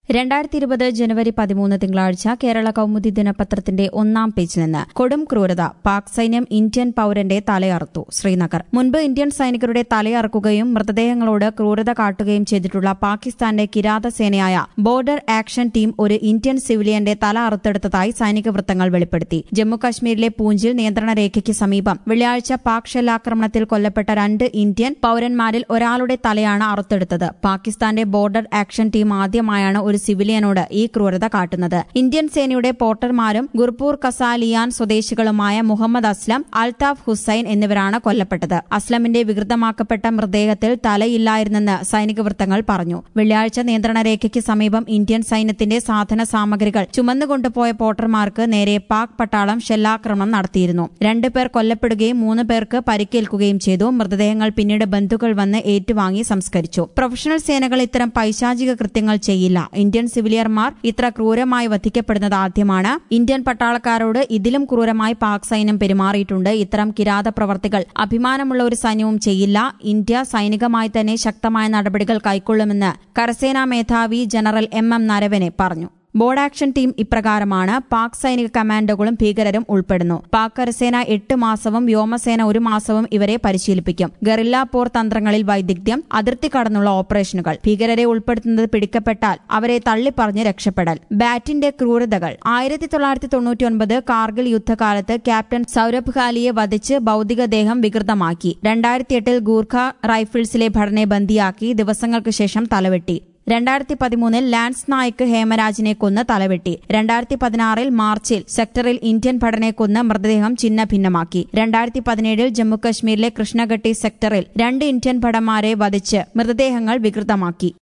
2020 ജനുവരി 13 തിങ്കളാഴ്ച കേരള കൗമുദി ദിനപത്രത്തിന്റെ ഒന്നാം പേജിൽ നിന്ന് കൊടും ക്രൂരത പാക് സൈന്യം ഇന്ത്യൻ പൌരന്റെ തലയറുത്തു ശ്രീനഗർ. മുൻപ് ഇന്ത്യൻ സൈനികരുടെ തലയറുക്കുകയും മൃതദേഹങ്ങളോട് ക്രൂരത കാട്ടുകയും ചെയ്തിട്ടുള്ള പാകിസ്ഥാന്റെ കിരാതസേനയായ ബോർഡർ ആക്ഷൻ ടീം ഒരു ഇന്ത്യൻ സിവിലിയന്റെ തല അറുത്തെടുത്തതായി സൈനിക വൃത്തങ്ങൾ വെളിപ്പെടുത്തി. ജമ്മുകശ്മീരിലെ പൂഞ്ചിൽ നിയന്ത്രണ രേഖയ്ക്ക് സമീപം വെള്ളിയാഴ്ച പാക് ഷെല്ലാക്രമണത്തിൽ കൊല്ലപ്പെട്ട 2 ഇന്ത്യൻ പൌരന്മാരിൽ ഒരാളുടെ തലയാണ് അറുത്തെടുത്തത്. പാകിസ്ഥാന്റെ ബോർഡർ ആക്ഷൻ ടീം ആദ്യമായാണ് ഒരു സിവിലിയനോട് ഈ ക്രൂരത കാട്ടുന്നത്. ഇന്ത്യൻ സേനയുടെ പോർട്ടർമാരും ഗുർപൂർ കസാലിയാൻ സ്വദേശികളുമായ മുഹമ്മദ് അസ്ലം, അൽതാഫ് ഹുസൈൻ എന്നിവരാണ് കൊല്ലപ്പെട്ടത്. അസ്ലമിന്റെ വികൃതമാക്കപ്പെട്ട മൃതദേഹത്തിൽ തലയില്ലായിരുന്നെന്ന് സൈനിക വൃത്തങ്ങൾ പറഞ്ഞു. വെള്ളിയാഴ്ച നിയന്ത്രണ രേഖയ്ക്ക് സമീപം ഇന്ത്യൻ സൈന്യത്തിന്റെ സാധന സാമഗ്രികൾ ചുമന്നുകൊണ്ടുപോയ പോർട്ടർമാർക്ക് നേരെ പാക് പട്ടാളം ഷെല്ലാക്രമണം നടത്തിയിരുന്നു. 2 പേർ കൊല്ലപ്പെടുകയും 3 പേർക്ക് പരിക്കേൽക്കുകയും ചെയ്തു. മൃതദേഹങ്ങൾ പിന്നീട് ബന്ധുക്കൾ വന്ന് ഏറ്റുവാങ്ങി സംസ്കരിച്ചു. പ്രൊഫഷണൽ സേനകൾ ഇത്തരം പൈശാചിക കൃത്യങ്ങൾ ചെയ്യില്ല. ഇന്ത്യൻ സിവിലിയർമാർ ഇത്ര ക്രൂരമായി വധിക്കപ്പെടുന്നത് ആദ്യമാണ്. ഇന്ത്യൻ പട്ടാളക്കാരോട് ഇതിലും ക്രൂരമായി പാക് സൈന്യം പെരുമാറിയിട്ടുണ്ട്. ഇത്തരം കിരാത പ്രവർത്തികൾ അഭിമാനമുള്ള ഒരു സൈന്യവും ചെയ്യില്ല. ഇന്ത്യ സൈനികമായി തന്നെ ശക്തമായ നടപടികൾ കൈക്കൊള്ളുമെന്ന് കരസേനാ മേധാവി ജനറൽ MM നരവനെ പറഞ്ഞു. ബോർഡ് ആക്ഷൻ ടീം ഇപ്രകാരമാണ്. പാക് സൈനിക കമാൻഡോകളും ഭീകരരും ഉൾപ്പെടുന്നു. പാക് കരസേന 8 മാസവും വ്യോമസേന 1 മാസവും ഇവരെ പരിശീലിപ്പിക്കും. ഗറില്ല പോർ തന്ത്രങ്ങളിൽ വൈദഗ്ധ്യം, അതിർത്തി കടന്നുള്ള ഓപ്പറേഷനുകൾ, ഭീകരരെ ഉൾപ്പെടുത്തുന്നത് പിടിക്കപ്പെട്ടാൽ അവരെ തള്ളിപ്പറഞ്ഞ് രക്ഷപ്പെടൽ. ബാറ്റിന്റെ ക്രൂരതകൾ 1999 കാർഗിൽ യുദ്ധകാലത്ത് ക്യാപ്റ്റൻ സൌരഭ് ഖാലിയെ വധിച്ച് ഭൌതികദേഹം വികൃതമാക്കി. 2008 ഗൂർഖ റൈഫിൾസിലെ ഭടനെ ബന്ദിയാക്കി ദിവസങ്ങൾക്ക് ശേഷം തലവെട്ടി. 2013 ലാൻസ് നായിക് ഹേമരാജിനെ കൊന്ന് തലവെട്ടി. 2016 മാർച്ചിൽ സെക്ടറിൽ ഇന്ത്യൻ ഭടനെ കൊന്ന് മൃതദേഹം ഛിന്ന ഭിന്നമാക്കി. 2017 ജമ്മുകശ്മീരിലെ കൃഷ്ണഘട്ടി സെക്ടറിൽ 2 ഇന്ത്യൻ ഭടന്മാരെ വധിച്ച് മൃതദേഹങ്ങൾ വികൃതമാക്കി.